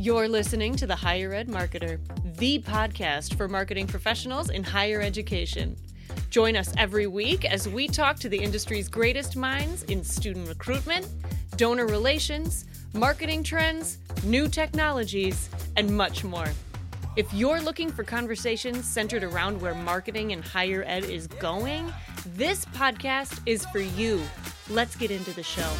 You're listening to The Higher Ed Marketer, the podcast for marketing professionals in higher education. Join us every week as we talk to the industry's greatest minds in student recruitment, donor relations, marketing trends, new technologies, and much more. If you're looking for conversations centered around where marketing in higher ed is going, this podcast is for you. Let's get into the show.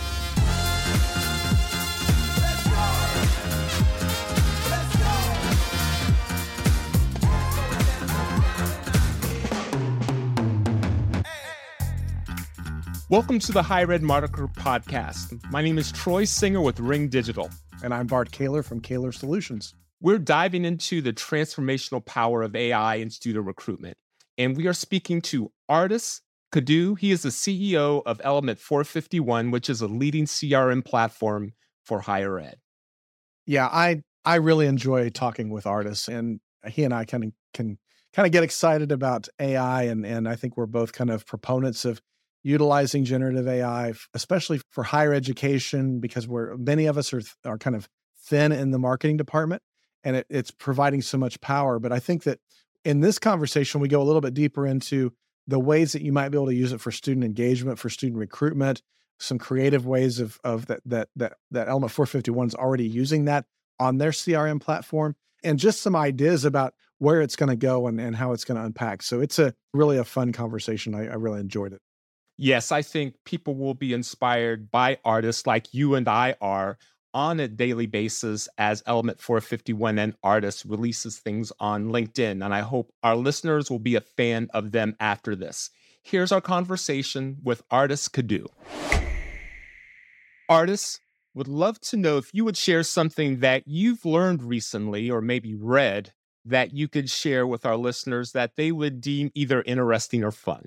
Welcome to the Higher Ed Marketer podcast. My name is Troy Singer with Ring Digital. And I'm Bart Kaler from Kaler Solutions. We're diving into the transformational power of AI in student recruitment. And we are speaking to Ardis Kadu. He is the CEO of Element 451, which is a leading CRM platform for higher ed. Yeah, I really enjoy talking with Ardis, and he and I can get excited about AI, and I think we're both kind of proponents of utilizing generative AI, especially for higher education, because many of us are kind of thin in the marketing department, and it's providing so much power. But I think that in this conversation, we go a little bit deeper into the ways that you might be able to use it for student engagement, for student recruitment, some creative ways of that Element 451 is already using that on their CRM platform, and just some ideas about where it's going to go and how it's going to unpack. So it's really a fun conversation. I really enjoyed it. Yes, I think people will be inspired by artists like you and I are on a daily basis as Element 451 and Ardis releases things on LinkedIn. And I hope our listeners will be a fan of them after this. Here's our conversation with Ardis Kadu. Ardis, would love to know if you would share something that you've learned recently or maybe read that you could share with our listeners that they would deem either interesting or fun.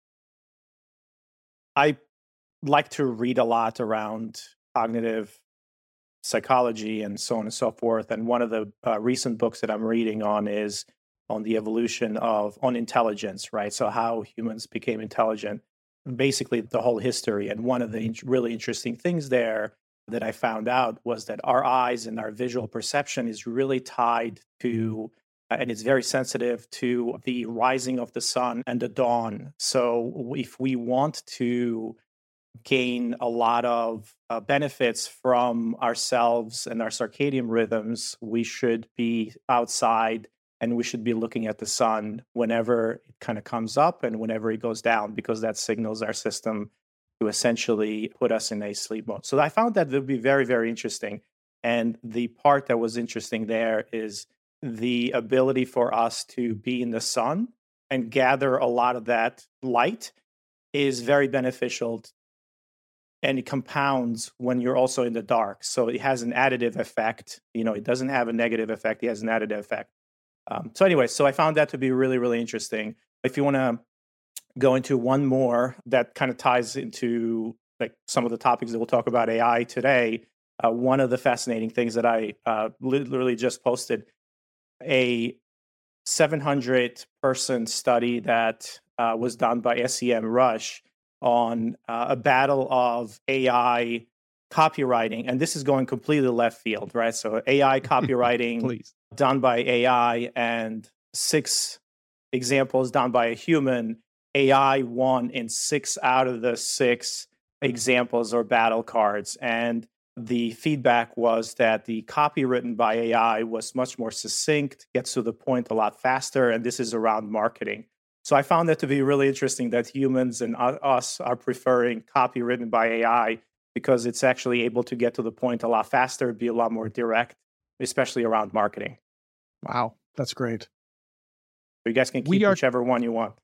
I like to read a lot around cognitive psychology and so on and so forth. And one of the recent books that I'm reading on is on the evolution on intelligence, right? So how humans became intelligent, basically the whole history. And one of the really interesting things there that I found out was that our eyes and our visual perception is really tied to and it's very sensitive to the rising of the sun and the dawn. So if we want to gain a lot of benefits from ourselves and our circadian rhythms, we should be outside and we should be looking at the sun whenever it kind of comes up and whenever it goes down, because that signals our system to essentially put us in a sleep mode. So I found that would be very, very interesting. And the part that was interesting there is the ability for us to be in the sun and gather a lot of that light is very beneficial, and it compounds when you're also in the dark. So it has an additive effect. It doesn't have a negative effect. It has an additive effect. So I found that to be really, really interesting. If you want to go into one more that kind of ties into like some of the topics that we'll talk about AI today, one of the fascinating things that I literally just posted, a 700-person study that was done by SEMrush on a battle of AI copywriting. And this is going completely left field, right? So AI copywriting done by AI and 6 examples done by a human. AI won in 6 out of the 6 examples or battle cards. And the feedback was that the copy written by AI was much more succinct, gets to the point a lot faster, and this is around marketing. So I found that to be really interesting that humans and us are preferring copy written by AI because it's actually able to get to the point a lot faster, be a lot more direct, especially around marketing. Wow, that's great. So you guys can keep whichever one you want.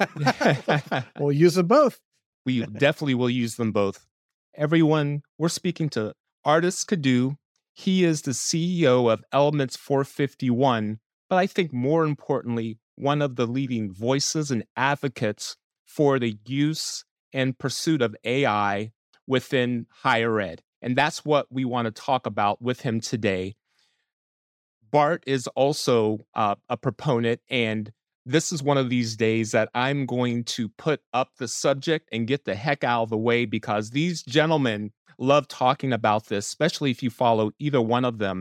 We'll use them both. We definitely will use them both. Everyone, we're speaking to Ardis Kadu. He is the CEO of Elements 451, but I think more importantly, one of the leading voices and advocates for the use and pursuit of AI within higher ed. And that's what we want to talk about with him today. Bart is also a proponent, and this is one of these days that I'm going to put up the subject and get the heck out of the way, because these gentlemen love talking about this, especially if you follow either one of them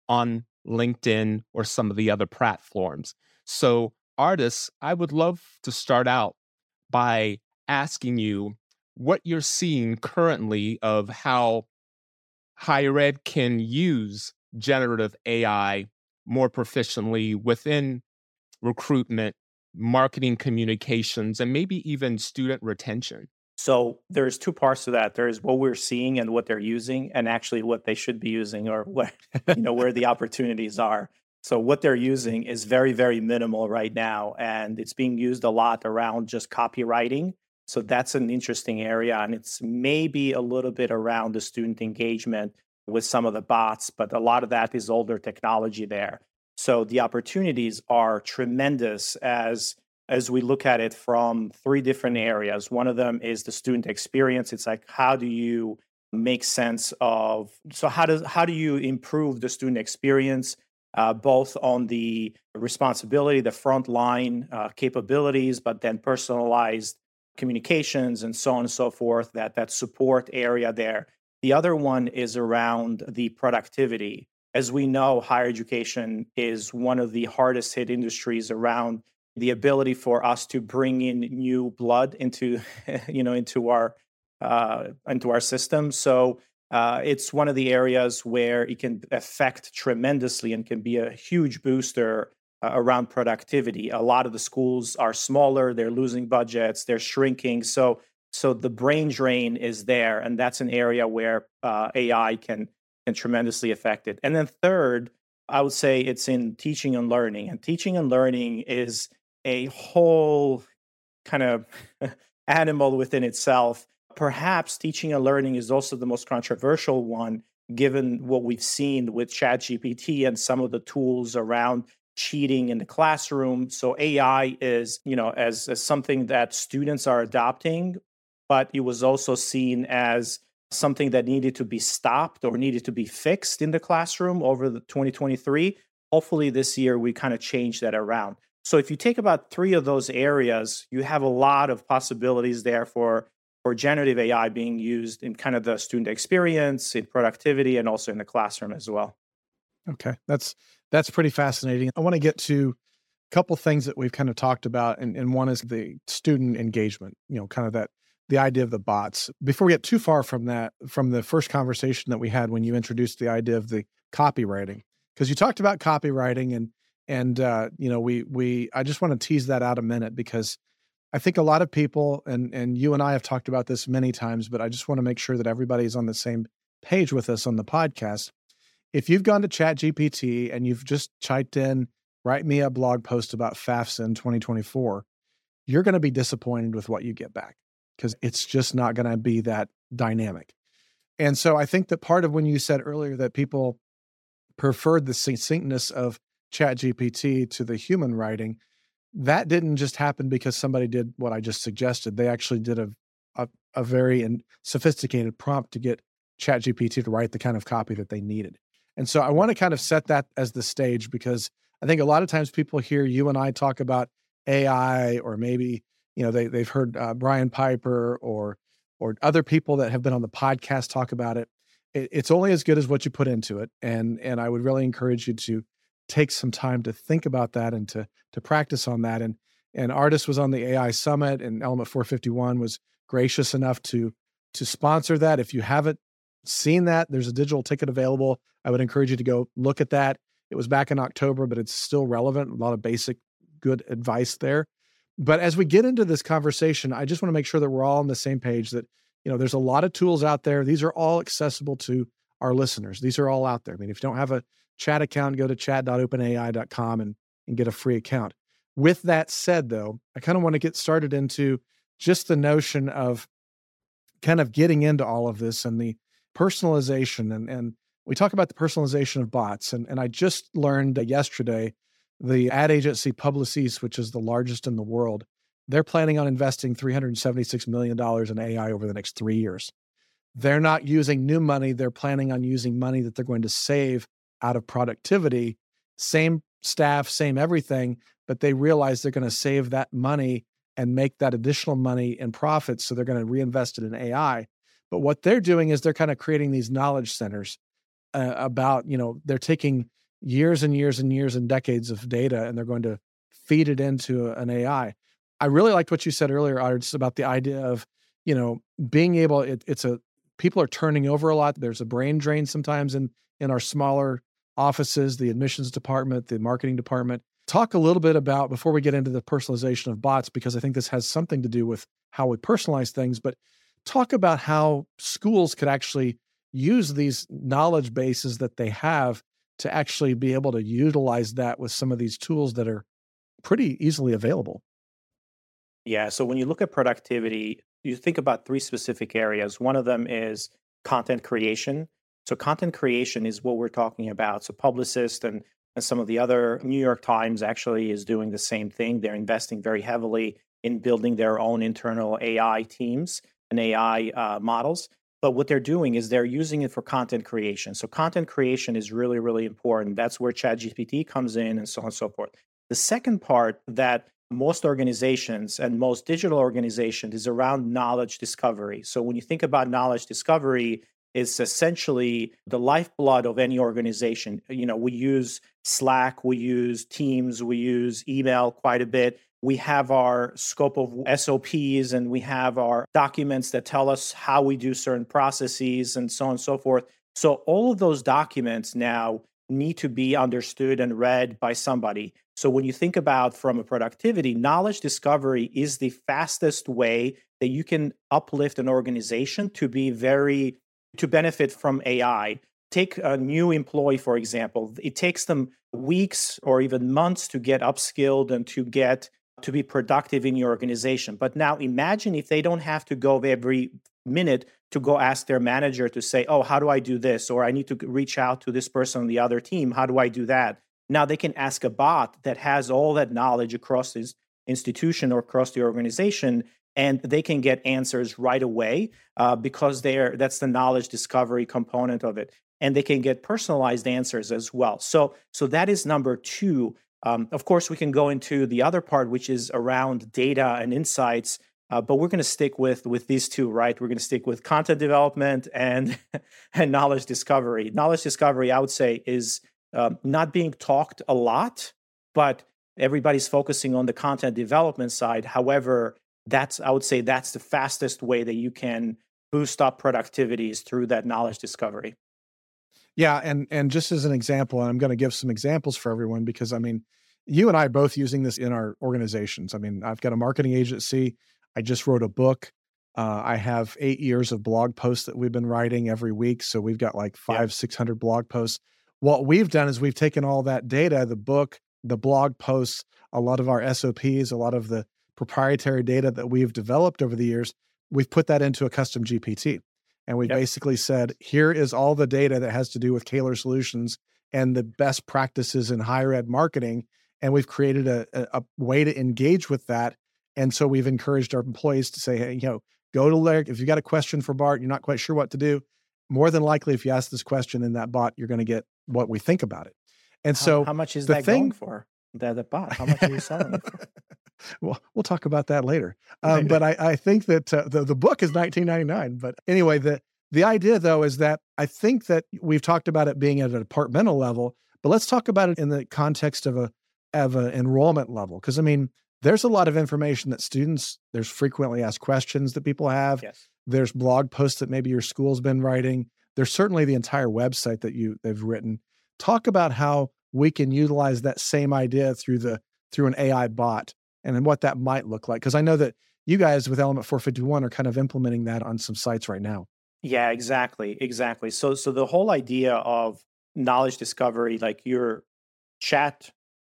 on LinkedIn or some of the other platforms. So, Artis, I would love to start out by asking you what you're seeing currently of how higher ed can use generative AI more proficiently within recruitment, marketing communications, and maybe even student retention. So there's two parts to that. There's what we're seeing and what they're using, and actually what they should be using, or where where the opportunities are. So what they're using is very, very minimal right now, and it's being used a lot around just copywriting. So that's an interesting area, and it's maybe a little bit around the student engagement with some of the bots, but a lot of that is older technology there. So the opportunities are tremendous as we look at it from three different areas. One of them is the student experience. It's like, how do you make sense of, so how do you improve the student experience, both on the responsibility, the frontline capabilities, but then personalized communications and so on and so forth, that support area there. The other one is around the productivity. As we know, higher education is one of the hardest hit industries around the ability for us to bring in new blood into into our system. So it's one of the areas where it can affect tremendously and can be a huge booster around productivity. A lot of the schools are smaller, they're losing budgets, they're shrinking. So the brain drain is there, and that's an area where AI can tremendously affect it. And then third, I would say it's in teaching and learning. And teaching and learning is a whole kind of animal within itself. Perhaps teaching and learning is also the most controversial one, given what we've seen with ChatGPT and some of the tools around cheating in the classroom. So AI is, as something that students are adopting, but it was also seen as something that needed to be stopped or needed to be fixed in the classroom over the 2023. Hopefully this year we kind of change that around. So if you take about three of those areas, you have a lot of possibilities there for generative AI being used in kind of the student experience, in productivity, and also in the classroom as well. Okay, that's pretty fascinating. I want to get to a couple things that we've kind of talked about, and one is the student engagement, kind of the idea of the bots. Before we get too far from that, from the first conversation that we had when you introduced the idea of the copywriting, because you talked about copywriting and I just want to tease that out a minute, because I think a lot of people, and you and I have talked about this many times, but I just want to make sure that everybody's on the same page with us on the podcast. If you've gone to ChatGPT and you've just typed in, write me a blog post about FAFSA in 2024, you're going to be disappointed with what you get back, because it's just not going to be that dynamic. And so I think that part of when you said earlier that people preferred the succinctness of ChatGPT to the human writing, that didn't just happen because somebody did what I just suggested. They actually did a very sophisticated prompt to get ChatGPT to write the kind of copy that they needed. And so I want to kind of set that as the stage, because I think a lot of times people hear you and I talk about AI, or maybe they've heard Brian Piper or other people that have been on the podcast talk about it. It's only as good as what you put into it, and I would really encourage you to take some time to think about that and to practice on that. And Artis was on the AI Summit, and Element 451 was gracious enough to sponsor that. If you haven't seen that, there's a digital ticket available. I would encourage you to go look at that. It was back in October, but it's still relevant. A lot of basic good advice there. But as we get into this conversation, I just want to make sure that we're all on the same page, that there's a lot of tools out there. These are all accessible to our listeners. These are all out there. I mean, if you don't have a chat account, go to chat.openai.com and get a free account. With that said, though, I kind of want to get started into just the notion of kind of getting into all of this and the personalization. And we talk about the personalization of bots. And I just learned yesterday, the ad agency Publicis, which is the largest in the world, they're planning on investing $376 million in AI over the next 3 years. They're not using new money. They're planning on using money that they're going to save out of productivity. Same staff, same everything, but they realize they're going to save that money and make that additional money in profits. So they're going to reinvest it in AI. But what they're doing is they're kind of creating these knowledge centers. about, they're taking years and years and years and decades of data, and they're going to feed it into an AI. I really liked what you said earlier, Art, about the idea of, being able, people are turning over a lot. There's a brain drain sometimes in our smaller offices, the admissions department, the marketing department. Talk a little bit about, before we get into the personalization of bots, because I think this has something to do with how we personalize things, but talk about how schools could actually use these knowledge bases that they have to actually be able to utilize that with some of these tools that are pretty easily available. Yeah. So when you look at productivity, you think about three specific areas. One of them is content creation. So content creation is what we're talking about. So Publicis and some of the other, New York Times actually is doing the same thing. They're investing very heavily in building their own internal AI teams and AI models. But what they're doing is they're using it for content creation. So content creation is really, really important. That's where ChatGPT comes in and so on and so forth. The second part that most organizations and most digital organizations is around knowledge discovery. So when you think about knowledge discovery, it's essentially the lifeblood of any organization. We use Slack, we use Teams, we use email quite a bit. We have our scope of SOPs, and we have our documents that tell us how we do certain processes and so on and so forth. So all of those documents now need to be understood and read by somebody. So when you think about from a productivity, knowledge discovery is the fastest way that you can uplift an organization to benefit from AI. Take a new employee, for example. It takes them weeks or even months to get upskilled and to be productive in your organization. But now imagine if they don't have to go every minute to go ask their manager to say, oh, how do I do this? Or I need to reach out to this person on the other team. How do I do that? Now they can ask a bot that has all that knowledge across this institution or across the organization, and they can get answers right away because that's the knowledge discovery component of it. And they can get personalized answers as well. So that is number two. Of course, we can go into the other part, which is around data and insights, but we're going to stick with these two, right? We're going to stick with content development and knowledge discovery. Knowledge discovery, I would say, is not being talked a lot, but everybody's focusing on the content development side. However, I would say that's the fastest way that you can boost up productivity is through that knowledge discovery. Yeah, and just as an example, and I'm going to give some examples for everyone because, you and I are both using this in our organizations. I've got a marketing agency. I just wrote a book. I have 8 years of blog posts that we've been writing every week. So we've got like 600 blog posts. What we've done is we've taken all that data, the book, the blog posts, a lot of our SOPs, a lot of the proprietary data that we've developed over the years, we've put that into a custom GPT. And we basically said, here is all the data that has to do with Caylor Solutions and the best practices in higher ed marketing. And we've created a way to engage with that. And so we've encouraged our employees to say, hey, go to Larry. If you got a question for Bart, you're not quite sure what to do. More than likely, if you ask this question in that bot, you're going to get what we think about it. And so how much is that going for? The bot? How much are you selling it for? Well, we'll talk about that later. But I think that the book is $19.99. But anyway, the idea, though, is that I think that we've talked about it being at a departmental level, but let's talk about it in the context of an enrollment level. Because, there's a lot of information that there's frequently asked questions that people have. Yes. There's blog posts that maybe your school's been writing. There's certainly the entire website that they've written. Talk about how we can utilize that same idea through an AI bot and what that might look like. Because I know that you guys with Element 451 are kind of implementing that on some sites right now. Yeah, exactly. So the whole idea of knowledge discovery, like your chat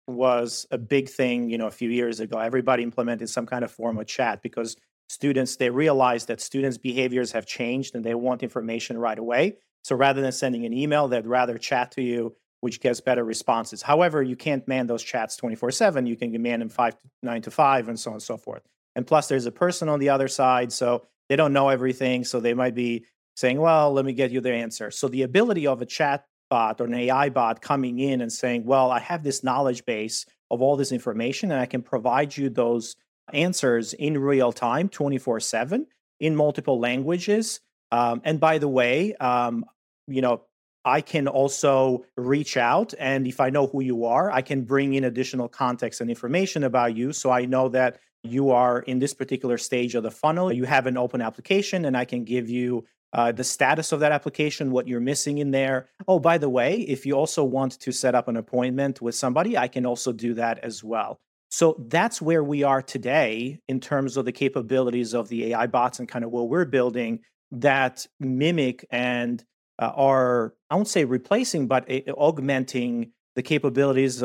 was a big thing, a few years ago. Everybody implemented some kind of form of chat because they realized that students' behaviors have changed and they want information right away. So rather than sending an email, they'd rather chat to you, which gets better responses. However, you can't man those chats 24/7. You can man them 9 to 5 and so on and so forth. And plus, there's a person on the other side, so they don't know everything. So they might be saying, well, let me get you the answer. So the ability of a chat bot or an AI bot coming in and saying, well, I have this knowledge base of all this information, and I can provide you those answers in real time, 24/7, in multiple languages. And by the way, I can also reach out. And if I know who you are, I can bring in additional context and information about you. So I know that you are in this particular stage of the funnel. You have an open application, and I can give you the status of that application, what you're missing in there. Oh, by the way, if you also want to set up an appointment with somebody, I can also do that as well. So that's where we are today in terms of the capabilities of the AI bots and kind of what we're building that mimic and are, I won't say replacing, but augmenting the capabilities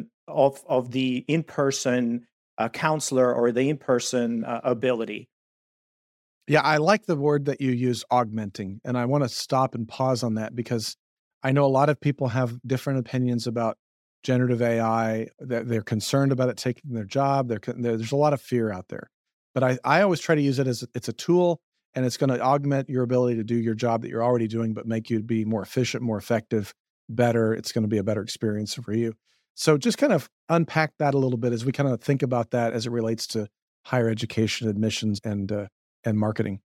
of the in-person counselor or the in-person ability. Yeah, I like the word that you use, augmenting. And I want to stop and pause on that because I know a lot of people have different opinions about generative AI, that they're concerned about it taking their job. There's a lot of fear out there. But I always try to use it as it's a tool, and it's going to augment your ability to do your job that you're already doing, but make you be more efficient, more effective, better. It's going to be a better experience for you. So just kind of unpack that a little bit as we kind of think about that as it relates to higher education admissions and marketing.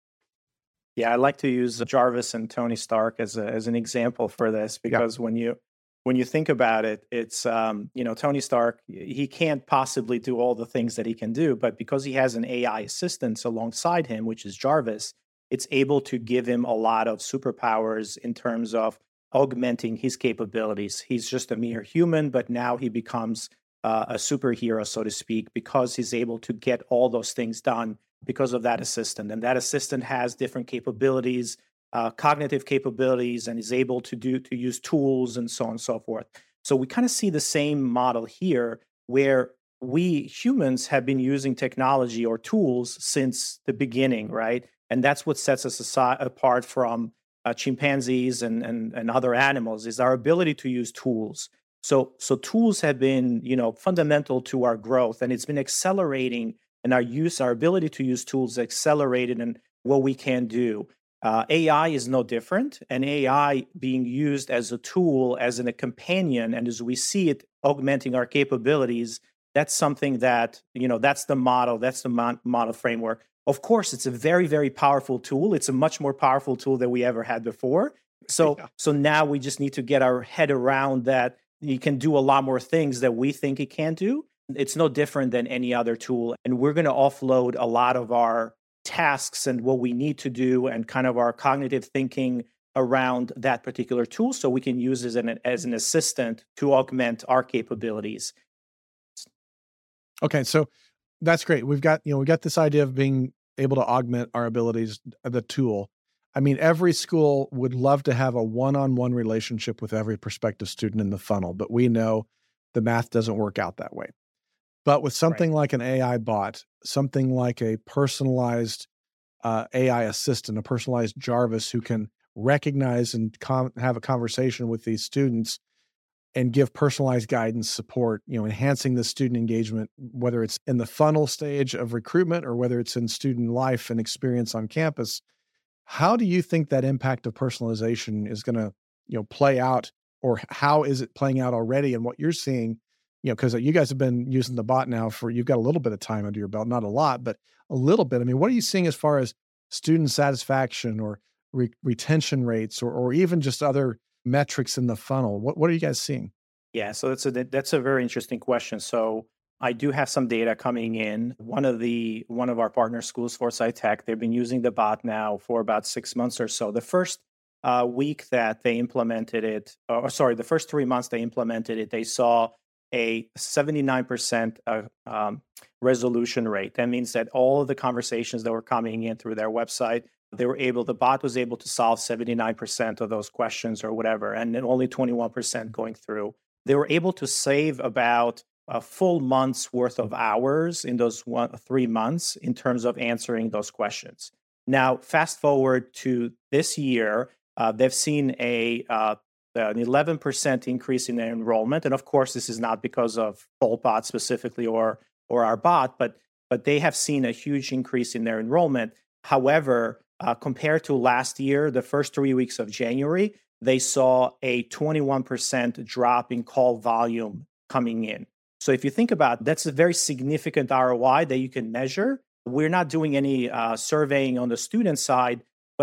Yeah, I like to use Jarvis and Tony Stark as an example for this because when you think about it, it's Tony Stark, he can't possibly do all the things that he can do, but because he has an AI assistant alongside him, which is Jarvis, it's able to give him a lot of superpowers in terms of augmenting his capabilities. He's just a mere human, but now he becomes a superhero, so to speak, because he's able to get all those things done because of that assistant. And that assistant has different capabilities, cognitive capabilities, and is able to use tools and so on and so forth. So we kind of see the same model here where we humans have been using technology or tools since the beginning, right? And that's what sets us apart from chimpanzees and other animals is our ability to use tools. So tools have been, fundamental to our growth, and it's been accelerating, and our ability to use tools accelerated in what we can do. AI is no different, and AI being used as a tool, as a companion, and as we see it augmenting our capabilities, that's something that, that's the model, that's the model framework. Of course, it's a very, very powerful tool. It's a much more powerful tool than we ever had before. So now we just need to get our head around that it can do a lot more things that we think it can do. It's no different than any other tool. And we're going to offload a lot of our tasks and what we need to do and kind of our cognitive thinking around that particular tool so we can use it as an assistant to augment our capabilities. Okay, so that's great. We got this idea of being able to augment our abilities, the tool. I mean, every school would love to have a one-on-one relationship with every prospective student in the funnel, but we know the math doesn't work out that way. But with something like an AI bot, something like a personalized AI assistant, a personalized Jarvis who can recognize and have a conversation with these students and give personalized guidance, support, enhancing the student engagement, whether it's in the funnel stage of recruitment or whether it's in student life and experience on campus. How do you think that impact of personalization is going to, play out, or how is it playing out already? And what you're seeing, because you guys have been using the bot now you've got a little bit of time under your belt, not a lot, but a little bit. I mean, what are you seeing as far as student satisfaction or retention rates or even just other metrics in the funnel? What are you guys seeing? Yeah, so that's a very interesting question. So I do have some data coming in. One of our partner schools, Foresight Tech, they've been using the bot now for about 6 months or so. The first week that they implemented it, the first 3 months they implemented it, they saw a 79% resolution rate. That means that all of the conversations that were coming in through their website, the bot was able to solve 79% of those questions or whatever, and then only 21% going through. They were able to save about a full month's worth of hours in those 3 months in terms of answering those questions. Now, fast forward to this year, they've seen an 11% increase in their enrollment. And of course, this is not because of Boltbot specifically or our bot, but they have seen a huge increase in their enrollment. However, compared to last year, the first 3 weeks of January, they saw a 21% drop in call volume coming in. So if you think about it, that's a very significant ROI that you can measure. We're not doing any surveying on the student side, but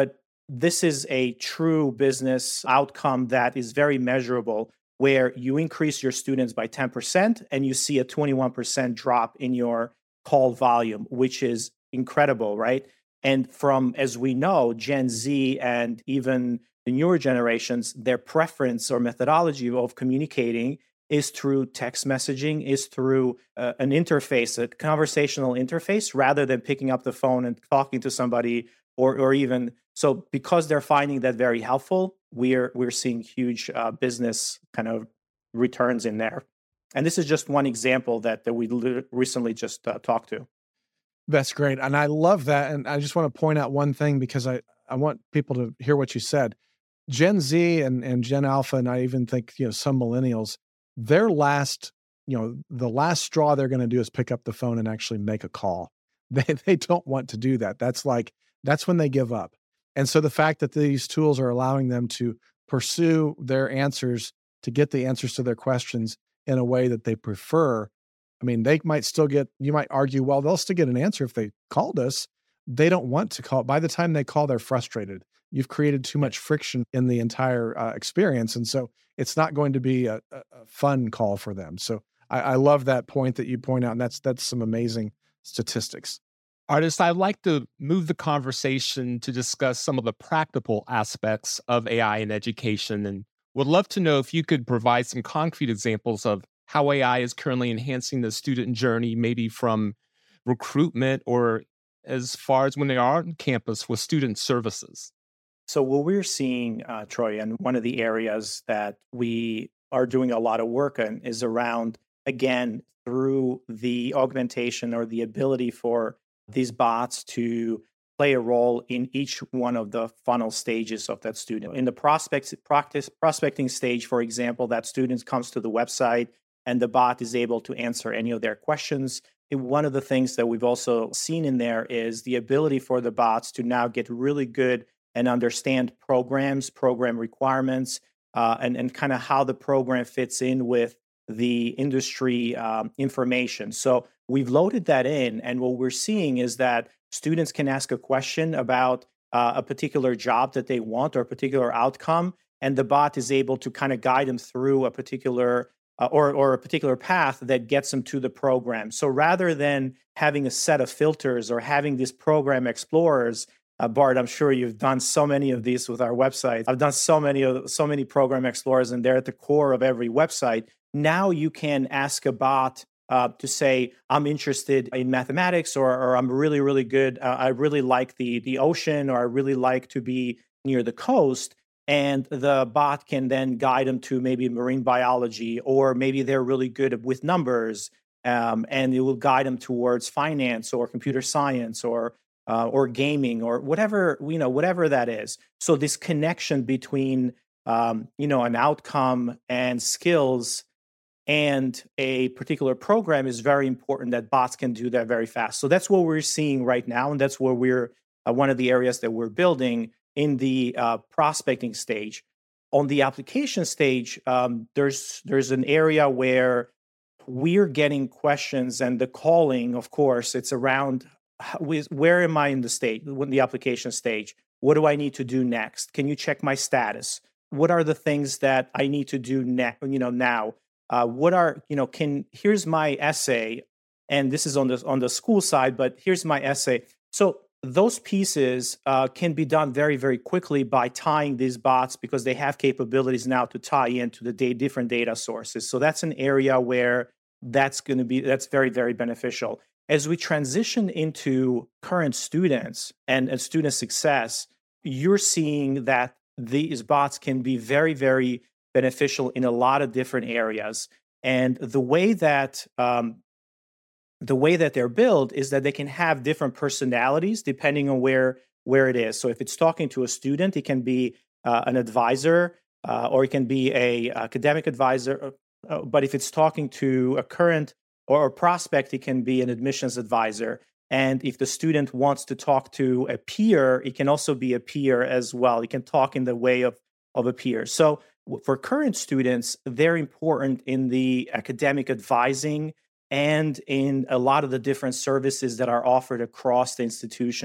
this is a true business outcome that is very measurable, where you increase your students by 10% and you see a 21% drop in your call volume, which is incredible, right? And from, as we know, Gen Z and even the newer generations, their preference or methodology of communicating is through text messaging, is through an interface, a conversational interface, rather than picking up the phone and talking to somebody, or even so. Because they're finding that very helpful, we're seeing huge business kind of returns in there. And this is just one example that we recently just talked to. That's great. And I love that. And I just want to point out one thing, because I want people to hear what you said. Gen Z and Gen Alpha, and I even think, some millennials, their last, the last straw they're going to do is pick up the phone and actually make a call. They don't want to do that. That's when they give up. And so the fact that these tools are allowing them to pursue their answers, to get the answers to their questions in a way that they prefer. I mean, they might still you might argue, well, they'll still get an answer if they called us. They don't want to call. By the time they call, they're frustrated. You've created too much friction in the entire experience. And so it's not going to be a fun call for them. So I love that point that you point out. And that's some amazing statistics. Artis, I'd like to move the conversation to discuss some of the practical aspects of AI in education, and would love to know if you could provide some concrete examples of how AI is currently enhancing the student journey, maybe from recruitment or as far as when they are on campus with student services. So what we're seeing, Troy, and one of the areas that we are doing a lot of work on is around, again, through the augmentation or the ability for these bots to play a role in each one of the funnel stages of that student. In the prospecting stage, for example, that student comes to the website and the bot is able to answer any of their questions. And one of the things that we've also seen in there is the ability for the bots to now get really good and understand programs, program requirements, and kind of how the program fits in with the industry information. So we've loaded that in, and what we're seeing is that students can ask a question about a particular job that they want or a particular outcome, and the bot is able to kind of guide them through a particular or a particular path that gets them to the program. So rather than having a set of filters or having these program explorers, Bart, I'm sure you've done so many of these with our website. I've done so many program explorers, and they're at the core of every website. Now you can ask a bot to say, I'm interested in mathematics, or I'm really, really good. I really like the ocean, or I really like to be near the coast. And the bot can then guide them to maybe marine biology, or maybe they're really good with numbers, and it will guide them towards finance or computer science or gaming or whatever that is. So this connection between an outcome and skills and a particular program is very important. That bots can do that very fast. So that's what we're seeing right now, and that's where we're one of the areas that we're building in the prospecting stage. On the application stage, there's an area where we're getting questions, and the calling, of course, it's around where am I in the stage, in the application stage? What do I need to do next? Can you check my status? What are the things that I need to do now? Here's my essay, and this is on the school side, but here's my essay. So those pieces can be done very, very quickly by tying these bots, because they have capabilities now to tie into the different data sources. So that's an area where that's very, very beneficial. As we transition into current students and student success, you're seeing that these bots can be very, very beneficial in a lot of different areas. And the way that they're built is that they can have different personalities depending on where it is. So if it's talking to a student, it can be an advisor, or it can be a academic advisor. But if it's talking to a current or a prospect, it can be an admissions advisor. And if the student wants to talk to a peer, it can also be a peer as well. It can talk in the way of a peer. So for current students, they're important in the academic advising and in a lot of the different services that are offered across the institution.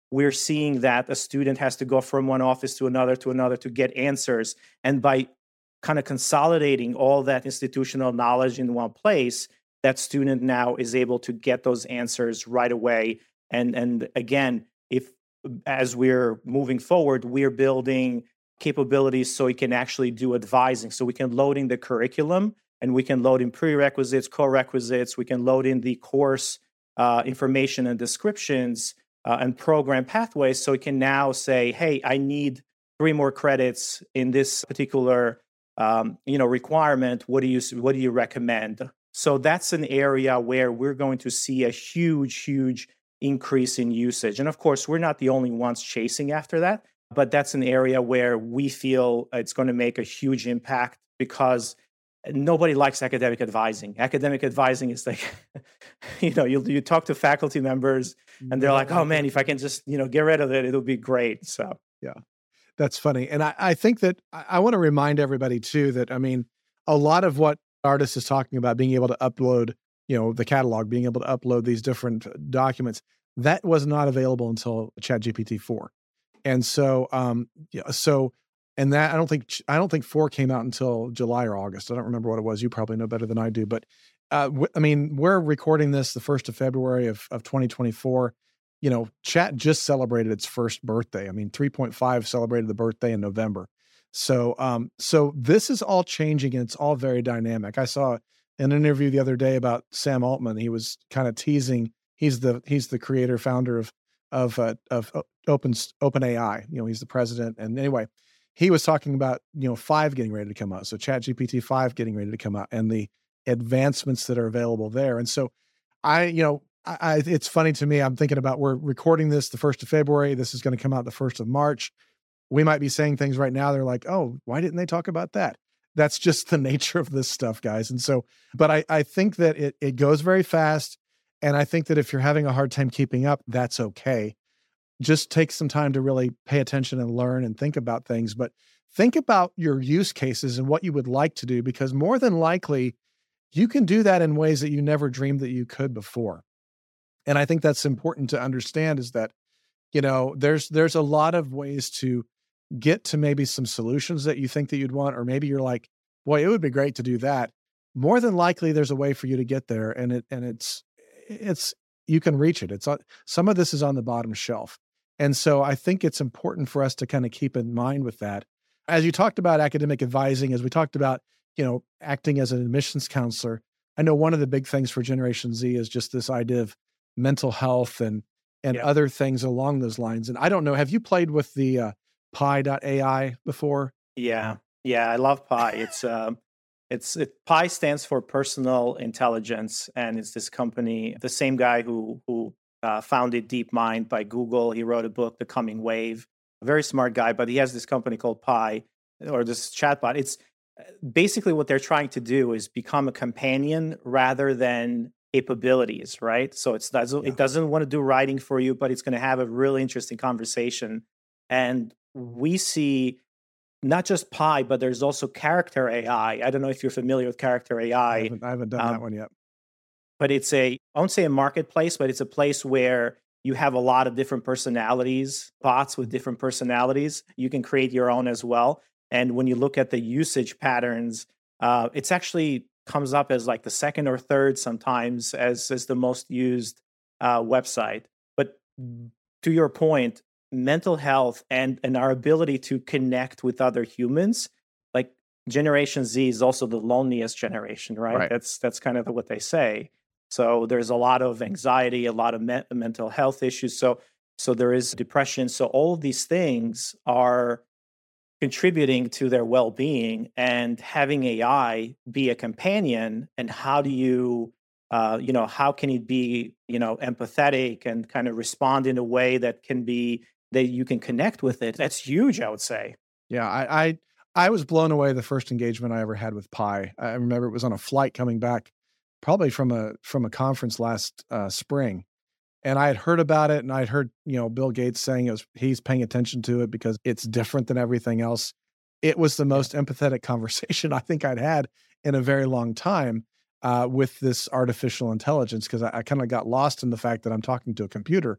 we're seeing that a student has to go from one office to another to get answers. And by kind of consolidating all that institutional knowledge in one place, that student now is able to get those answers right away. And again, if as we're moving forward, we're building capabilities so we can actually do advising. So we can load in the curriculum, and we can load in prerequisites, co-requisites, we can load in the course information and descriptions and program pathways. So we can now say, hey, I need 3 more credits in this particular requirement. What do you recommend? So that's an area where we're going to see a huge increase in usage. And of course, we're not the only ones chasing after that, but that's an area where we feel it's going to make a huge impact, because nobody likes academic advising. Academic advising is like, you talk to faculty members and they're like, oh man, if I can just, get rid of it, it'll be great. So, yeah, that's funny. And I think that I want to remind everybody too, that, a lot of what Artis is talking about, being able to upload, the catalog, being able to upload these different documents, that was not available until ChatGPT 4. And so, and that I don't think 4 came out until July or August. I don't remember what it was. You probably know better than I do. But we're recording this the 1st of February of 2024. Chat just celebrated its first birthday. 3.5 celebrated the birthday in November. So this is all changing, and it's all very dynamic. I saw an interview the other day about Sam Altman. He was kind of teasing. He's the creator, founder of OpenAI. He's the president. And anyway, he was talking about 5 getting ready to come out. So ChatGPT 5 getting ready to come out, and the advancements that are available there. And so it's funny to me. I'm thinking about, we're recording this the 1st of February. This is going to come out the 1st of March. We might be saying things right now. They're like, oh, why didn't they talk about that? That's just the nature of this stuff, guys. And so, but I think that it goes very fast. And I think that if you're having a hard time keeping up, that's okay. Just take some time to really pay attention and learn and think about things. But think about your use cases and what you would like to do, because more than likely, you can do that in ways that you never dreamed that you could before. And I think that's important to understand, is that, there's a lot of ways to get to maybe some solutions that you think that you'd want, or maybe you're like, boy, it would be great to do that. More than likely, there's a way for you to get there, and it's you can reach it. Some of this is on the bottom shelf. And so I think it's important for us to kind of keep in mind with that. As you talked about academic advising, as we talked about, acting as an admissions counselor, I know one of the big things for Generation Z is just this idea of mental health and other things along those lines. And I don't know, have you played with the Pi.ai before? Yeah, I love Pi. Pi stands for Personal Intelligence, and it's this company, the same guy who founded DeepMind by Google. He wrote a book, The Coming Wave. A very smart guy, but he has this company called Pi, or this chatbot. It's basically what they're trying to do is become a companion rather than capabilities, right? So it doesn't want to do writing for you, but it's going to have a really interesting conversation. And we see not just Pi, but there's also Character AI. I don't know if you're familiar with Character AI. I haven't done that one yet. But it's I won't say a marketplace, but it's a place where you have a lot of different personalities, bots with different personalities. You can create your own as well. And when you look at the usage patterns, it's actually comes up as like the second or third sometimes as the most used website. But to your point, mental health and our ability to connect with other humans, like Generation Z is also the loneliest generation, right? That's kind of what they say. So there's a lot of anxiety, a lot of mental health issues. So there is depression. So all of these things are contributing to their well-being, and having AI be a companion. And how do you, how can it be, empathetic and kind of respond in a way that you can connect with it? That's huge, I would say. Yeah, I was blown away the first engagement I ever had with Pi. I remember it was on a flight coming back, probably from a conference last spring. And I had heard about it, and I'd heard, Bill Gates saying he's paying attention to it because it's different than everything else. It was the most empathetic conversation I think I'd had in a very long time with this artificial intelligence, because I kind of got lost in the fact that I'm talking to a computer.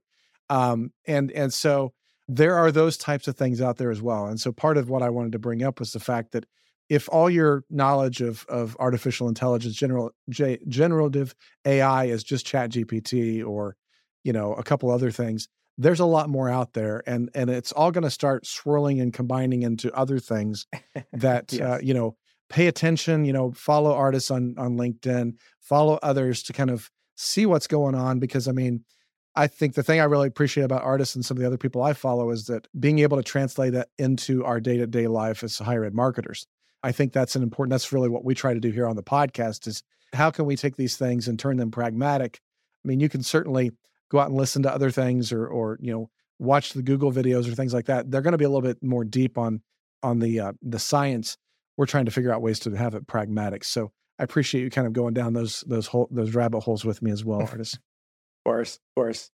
And so there are those types of things out there as well. And so part of what I wanted to bring up was the fact that if all your knowledge of artificial intelligence, generative AI is just ChatGPT or, a couple other things, there's a lot more out there, and it's all going to start swirling and combining into other things that, Yes. pay attention, follow artists on LinkedIn, follow others to kind of see what's going on. Because I think the thing I really appreciate about artists and some of the other people I follow is that being able to translate that into our day-to-day life as higher ed marketers. I think that's that's really what we try to do here on the podcast is how can we take these things and turn them pragmatic? You can certainly go out and listen to other things or watch the Google videos or things like that. They're going to be a little bit more deep on the science. We're trying to figure out ways to have it pragmatic. So I appreciate you kind of going down those rabbit holes with me as well, artists. Of course.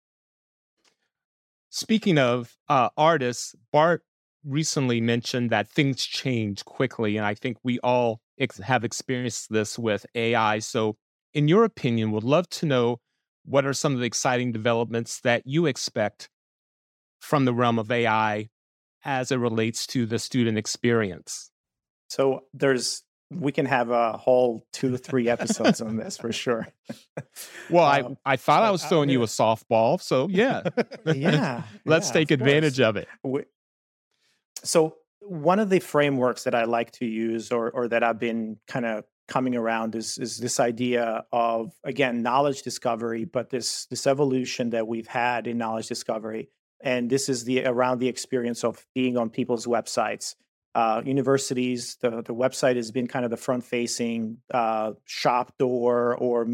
Speaking of artists, Bart recently mentioned that things change quickly, and I think we all have experienced this with AI. So, in your opinion, would love to know what are some of the exciting developments that you expect from the realm of AI as it relates to the student experience? So we can have a whole 2 to 3 episodes on this for sure. Well, I thought I was throwing you a softball, so yeah. Let's take advantage of it. So one of the frameworks that I like to use or that I've been kind of coming around is this idea of, again, knowledge discovery, but this evolution that we've had in knowledge discovery. And this is around the experience of being on people's websites. Universities, the website has been kind of the front-facing shop door or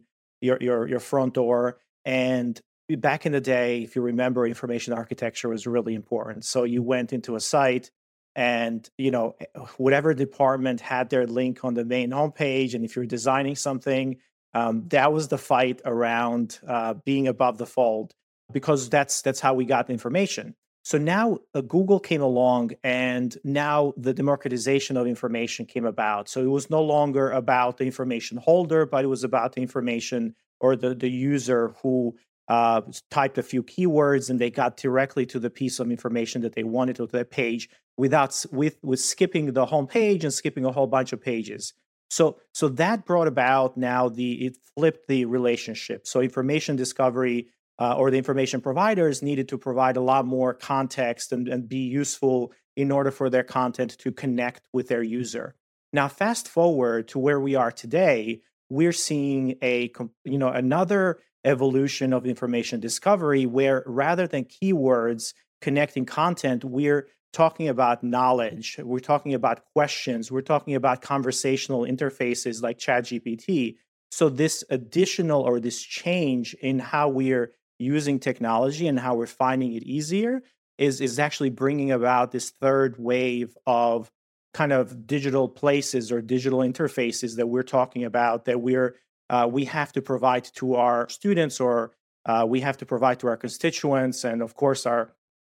your front door. And back in the day, if you remember, information architecture was really important. So you went into a site and, whatever department had their link on the main homepage. And if you're designing something, that was the fight around being above the fold, because that's how we got the information. So now Google came along, and now the democratization of information came about. So it was no longer about the information holder, but it was about the information or the user who typed a few keywords and they got directly to the piece of information that they wanted to the page with skipping the home page and skipping a whole bunch of pages. So that brought about it flipped the relationship. So information discovery or the information providers needed to provide a lot more context and be useful in order for their content to connect with their user. Now, fast forward to where we are today, we're seeing another evolution of information discovery where rather than keywords connecting content, we're talking about knowledge, we're talking about questions, we're talking about conversational interfaces like ChatGPT. So this additional or this change in how we're using technology and how we're finding it easier is actually bringing about this third wave of kind of digital places or digital interfaces that we're talking about that we have to provide to our students or we have to provide to our constituents and of course our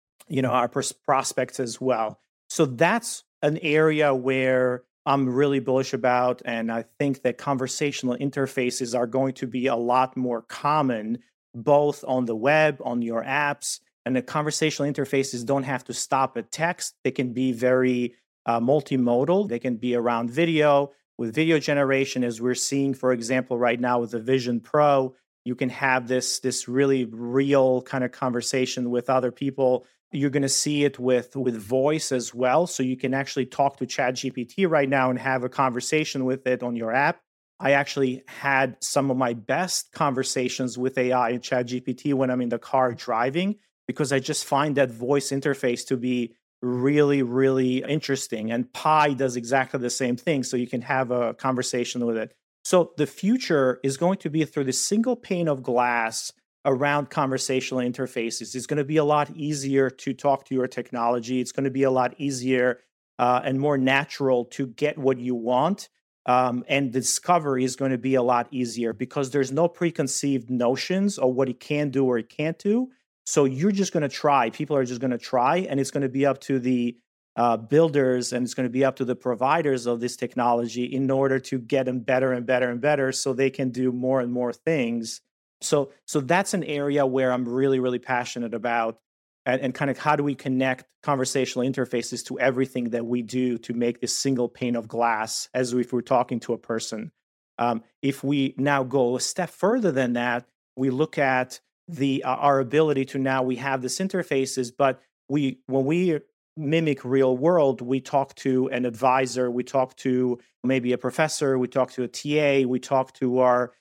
prospects as well. So that's an area where I'm really bullish about, and I think that conversational interfaces are going to be a lot more common both on the web, on your apps, and the conversational interfaces don't have to stop at text. They can be very multimodal. They can be around video, with video generation, as we're seeing, for example, right now with the Vision Pro. You can have this really real kind of conversation with other people. You're going to see it with voice as well. So you can actually talk to ChatGPT right now and have a conversation with it on your app. I actually had some of my best conversations with AI and ChatGPT when I'm in the car driving, because I just find that voice interface to be really, really interesting. And Pi does exactly the same thing. So you can have a conversation with it. So the future is going to be through this single pane of glass around conversational interfaces. It's going to be a lot easier to talk to your technology. It's going to be a lot easier and more natural to get what you want. And the discovery is going to be a lot easier because there's no preconceived notions of what it can do or it can't do. So you're just going to try. People are just going to try, and it's going to be up to the builders and it's going to be up to the providers of this technology in order to get them better and better and better so they can do more and more things So that's an area where I'm really, really passionate about, and kind of how do we connect conversational interfaces to everything that we do to make this single pane of glass as if we're talking to a person. If we now go a step further than that, we look at our ability to now we have this interfaces, but when we mimic real world, we talk to an advisor, we talk to maybe a professor, we talk to a TA, we talk to our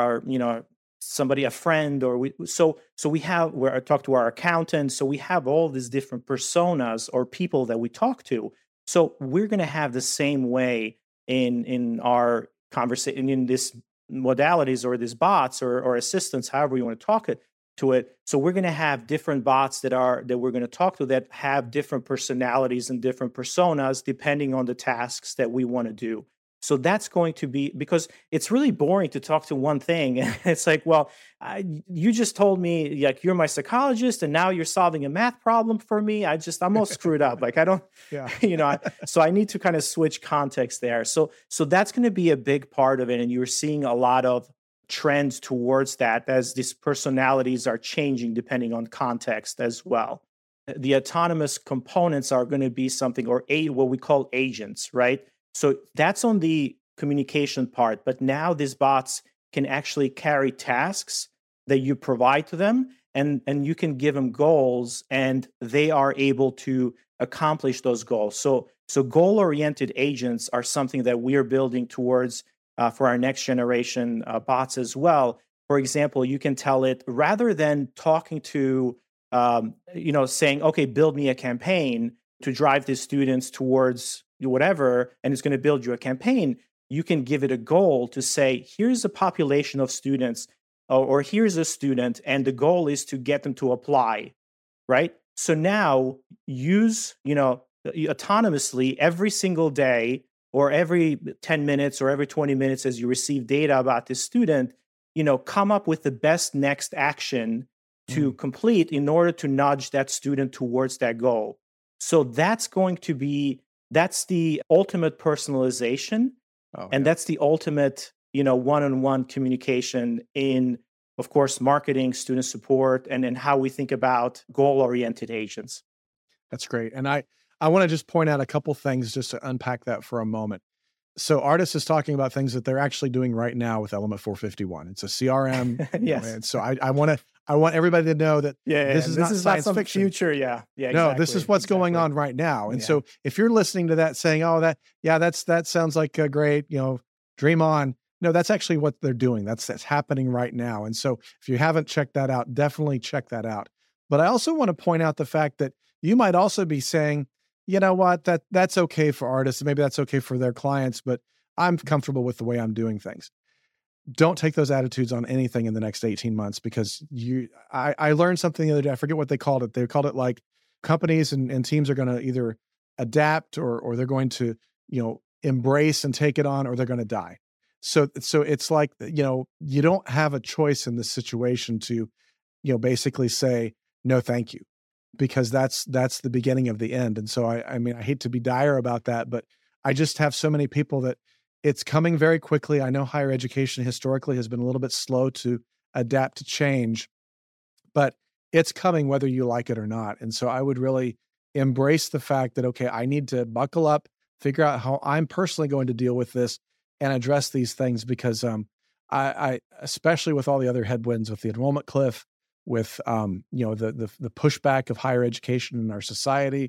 somebody, a friend, or we talk to our accountant. So we have all these different personas or people that we talk to. So we're going to have the same way in our conversation, in this modalities or these bots or assistants, however you want to talk to it. So we're going to have different bots that we're going to talk to that have different personalities and different personas depending on the tasks that we want to do. So that's going to be, because it's really boring to talk to one thing. And it's like, well, you just told me like you're my psychologist and now you're solving a math problem for me. I'm all screwed up. Like I don't, so I need to kind of switch context there. So that's going to be a big part of it. And you're seeing a lot of trends towards that as these personalities are changing depending on context as well. The autonomous components are going to be something, or what we call agents, right? So that's on the communication part. But now these bots can actually carry tasks that you provide to them, and you can give them goals, and they are able to accomplish those goals. So goal-oriented agents are something that we are building towards for our next generation bots as well. For example, you can tell it, rather than talking to, saying, okay, build me a campaign to drive the students towards whatever, and it's going to build you a campaign, you can give it a goal to say, here's a population of students, or here's a student, and the goal is to get them to apply, right? So now use, autonomously every single day, or every 10 minutes or every 20 minutes as you receive data about this student, come up with the best next action to complete in order to nudge that student towards that goal. So that's the ultimate personalization. That's the ultimate, one-on-one communication in, of course, marketing, student support, and then how we think about goal-oriented agents. That's great. And I want to just point out a couple things just to unpack that for a moment. So Artis is talking about things that they're actually doing right now with Element 451. It's a CRM. Yes. And so I want everybody to know that this is not science fiction. Future. Yeah. Yeah. No, exactly. This is what's going on right now. And so if you're listening to that saying, oh, that sounds like a great, dream on. No, that's actually what they're doing. That's happening right now. And so if you haven't checked that out, definitely check that out. But I also want to point out the fact that you might also be saying, you know what, that's okay for artists. Maybe that's okay for their clients, but I'm comfortable with the way I'm doing things. Don't take those attitudes on anything in the next 18 months, because I learned something the other day. I forget what they called it. They called it like companies and teams are going to either adapt or they're going to, embrace and take it on, or they're going to die. So it's like, you don't have a choice in this situation to, basically say, no, thank you, because that's the beginning of the end. And so I mean, I hate to be dire about that, but I just have so many people that it's coming very quickly. I know higher education historically has been a little bit slow to adapt to change, but it's coming whether you like it or not. And so I would really embrace the fact that, okay, I need to buckle up, figure out how I'm personally going to deal with this and address these things, because I especially with all the other headwinds, with the enrollment cliff, with the pushback of higher education in our society,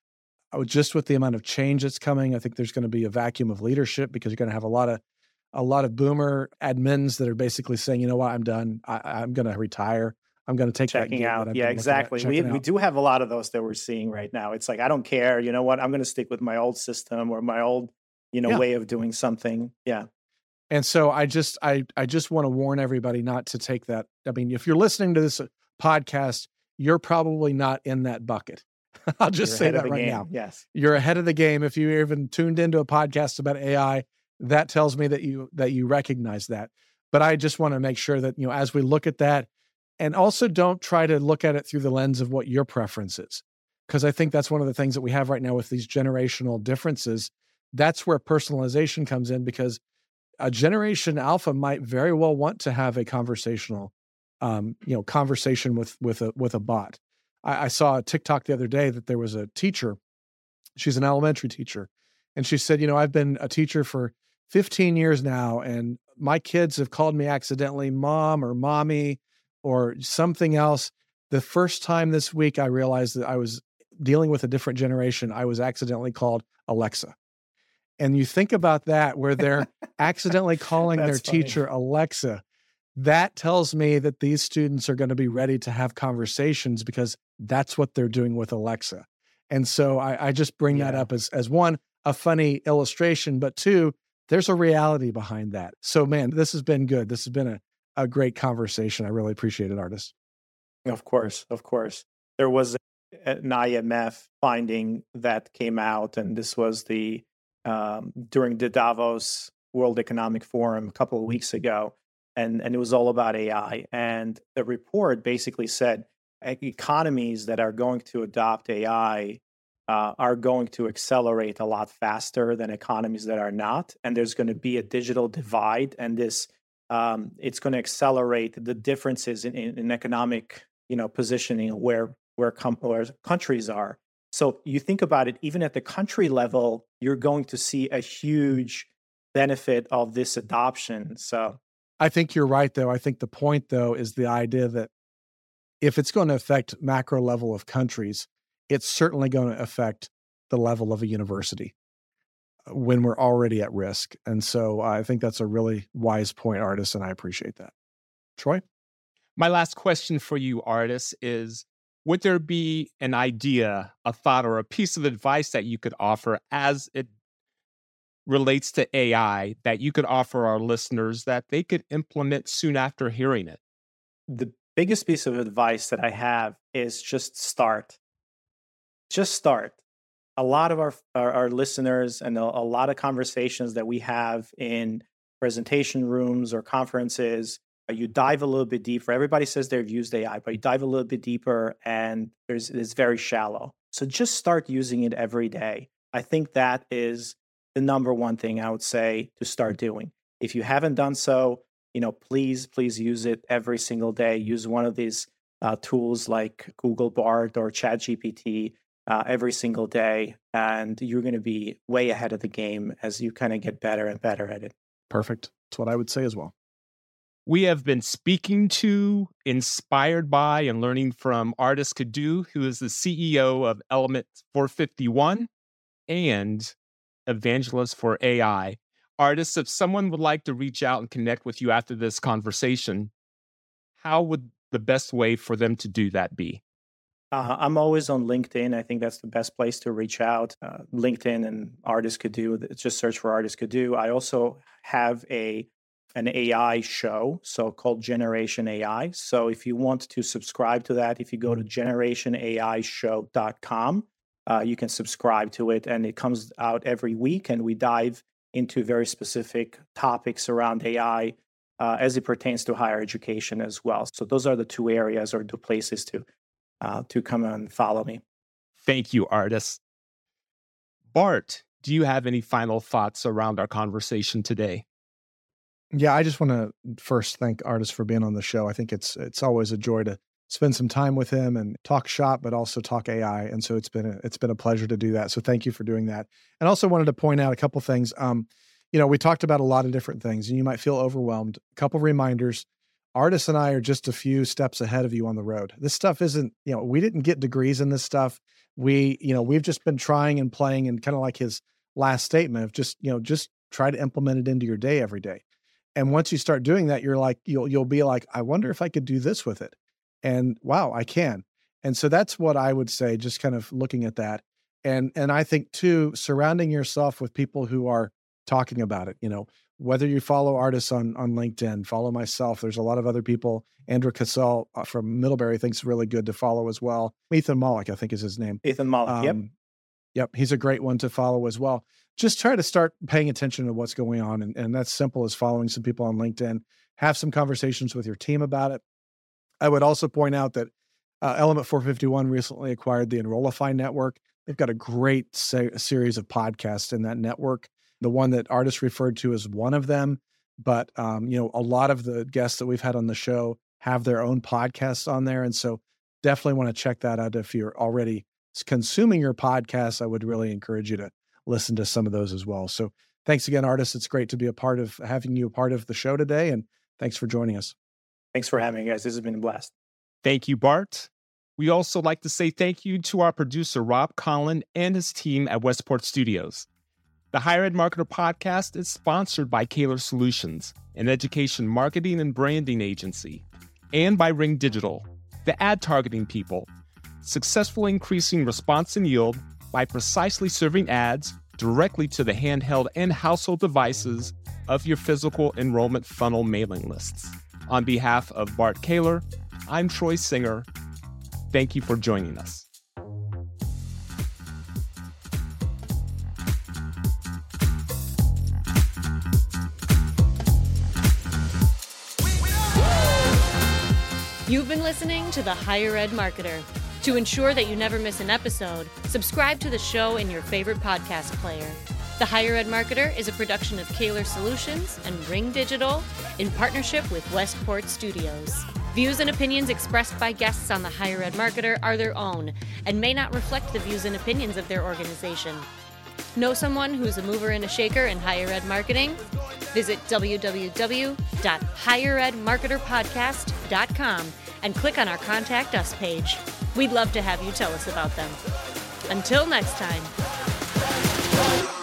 just with the amount of change that's coming, I think there's going to be a vacuum of leadership, because you're going to have a lot of boomer admins that are basically saying, you know what, I'm done. I'm going to retire. I'm going to take checking out. Yeah, exactly. We do have a lot of those that we're seeing right now. It's like, I don't care. You know what? I'm going to stick with my old system or my old, way of doing something. Yeah. And so I just want to warn everybody not to take that. I mean, if you're listening to this podcast, you're probably not in that bucket. I'll just say that right now. Yes. You're ahead of the game. If you even tuned into a podcast about AI, that tells me that you recognize that. But I just want to make sure that, as we look at that, and also don't try to look at it through the lens of what your preference is. Because I think that's one of the things that we have right now with these generational differences. That's where personalization comes in, because a generation alpha might very well want to have a conversational conversation with a bot. I saw a TikTok the other day that there was a teacher. She's an elementary teacher. And she said, I've been a teacher for 15 years now, and my kids have called me accidentally mom or mommy or something else. The first time this week, I realized that I was dealing with a different generation. I was accidentally called Alexa. And you think about that, where they're accidentally calling their teacher Alexa. That tells me that these students are going to be ready to have conversations because that's what they're doing with Alexa. And so I just bring that up as one, a funny illustration, but two, there's a reality behind that. So man, this has been good. This has been a great conversation. I really appreciate it, Artis. Of course. There was an IMF finding that came out, and this was during the Davos World Economic Forum a couple of weeks ago, and it was all about AI. And the report basically said economies that are going to adopt AI are going to accelerate a lot faster than economies that are not. And there's going to be a digital divide, and this it's going to accelerate the differences in economic positioning where countries are. So you think about it, even at the country level, you're going to see a huge benefit of this adoption. So I think you're right, though. I think the point, though, is the idea that if it's going to affect macro level of countries, it's certainly going to affect the level of a university when we're already at risk. And so I think that's a really wise point, Artis, and I appreciate that. Troy? My last question for you, Artis, is would there be an idea, a thought, or a piece of advice that you could offer as it relates to AI that you could offer our listeners that they could implement soon after hearing it? The biggest piece of advice that I have is just start. Just start. A lot of our listeners and a lot of conversations that we have in presentation rooms or conferences, you dive a little bit deeper. Everybody says they've used AI, but you dive a little bit deeper and it's very shallow. So just start using it every day. I think that is the number one thing I would say to start doing. If you haven't done so, please use it every single day. Use one of these tools like Google Bard or ChatGPT every single day, and you're going to be way ahead of the game as you kind of get better and better at it. Perfect. That's what I would say as well. We have been speaking to, inspired by, and learning from Artis Kadu, who is the CEO of Element 451 and evangelist for AI. Artis, if someone would like to reach out and connect with you after this conversation, how would the best way for them to do that be? I'm always on LinkedIn. I think that's the best place to reach out. LinkedIn and Artis Kadu. Just search for Artis Kadu. I also have an AI show, called Generation AI. So if you want to subscribe to that, if you go to generationaishow.com, you can subscribe to it, and it comes out every week, and we dive into very specific topics around AI as it pertains to higher education as well. So those are the two areas or two places to come and follow me. Thank you, Artis. Bart, do you have any final thoughts around our conversation today? Yeah, I just want to first thank Artis for being on the show. I think it's always a joy to spend some time with him and talk shop, but also talk AI. And so it's been a pleasure to do that. So thank you for doing that. And also wanted to point out a couple things. We talked about a lot of different things, and you might feel overwhelmed. A couple reminders. Artis and I are just a few steps ahead of you on the road. This stuff isn't, we didn't get degrees in this stuff. We've just been trying and playing, and kind of like his last statement of just try to implement it into your day every day. And once you start doing that, you're like, you'll be like, I wonder if I could do this with it. And wow, I can. And so that's what I would say, just kind of looking at that. And I think too, surrounding yourself with people who are talking about it, whether you follow Artis on LinkedIn, follow myself. There's a lot of other people. Andrew Cassell from Middlebury thinks really good to follow as well. Ethan Mollick, I think is his name. Ethan Mollick, Yep. He's a great one to follow as well. Just try to start paying attention to what's going on. And that's simple as following some people on LinkedIn. Have some conversations with your team about it. I would also point out that Element 451 recently acquired the Enrollify network. They've got a great series of podcasts in that network. The one that Artis referred to is one of them. But, a lot of the guests that we've had on the show have their own podcasts on there. And so definitely want to check that out. If you're already consuming your podcasts, I would really encourage you to listen to some of those as well. So thanks again, Artis. It's great to be having you a part of the show today. And thanks for joining us. Thanks for having me, guys. This has been a blast. Thank you, Bart. We also like to say thank you to our producer, Rob Conlon, and his team at Westport Studios. The Higher Ed Marketer podcast is sponsored by Caylor Solutions, an education marketing and branding agency, and by Ring Digital, the ad targeting people, successfully increasing response and yield by precisely serving ads directly to the handheld and household devices of your physical enrollment funnel mailing lists. On behalf of Bart Caylor, I'm Troy Singer. Thank you for joining us. You've been listening to The Higher Ed Marketer. To ensure that you never miss an episode, subscribe to the show in your favorite podcast player. The Higher Ed Marketer is a production of Caylor Solutions and Ring Digital in partnership with Westport Studios. Views and opinions expressed by guests on The Higher Ed Marketer are their own and may not reflect the views and opinions of their organization. Know someone who's a mover and a shaker in higher ed marketing? Visit www.higheredmarketerpodcast.com and click on our Contact Us page. We'd love to have you tell us about them. Until next time.